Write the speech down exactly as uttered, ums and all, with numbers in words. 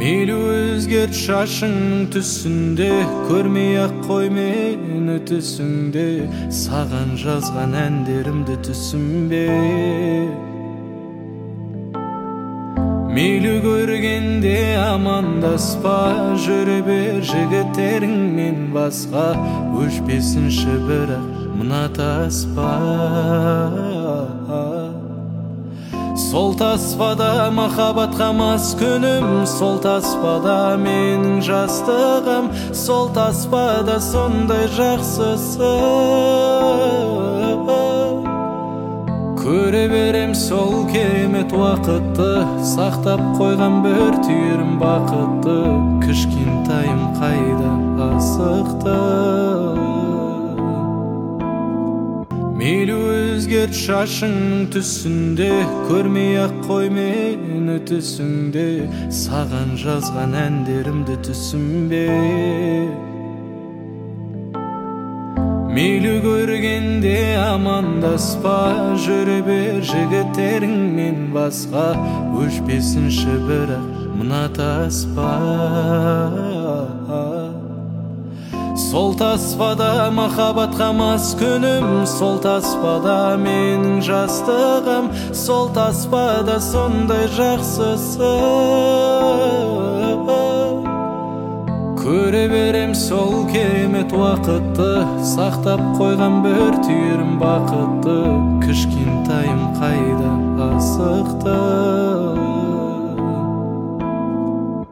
Мейлі өзгерт шашыңның түсінде, көрмей-ақ қой мені түсіңде, саған жазған әндерімді түсінбе. Мейлі көргенде амандаспа, жүре бер жігіттеріңнен басқа, өшпесінші бірақ мына таспа. Сол таспада махаббатқа мас күнім, сол таспада менің жастығым, сол таспада сондай жақсысы. Көре берем сол керемет уақытты, сақтап қойған бір түйірім бақытты, кішкентайым қайда асықты. Мейлі өзгерт шашыңның түсінде, көрмей-ақ қой мені түсіңде, саған жазған әндерімді түсінбе. Мейлі көргенде амандаспа, жүре бер жігіттеріңнен басқа, өшпесінші бірақ мына таспа. Сол таспада махаббатқа мас күнім, сол таспада менің жастығым, сол таспада сондай жақсысы. Көре берем сол керемет уақытты, сақтап қойған бір түйірім бақытты, кішкентайым қайда асықты.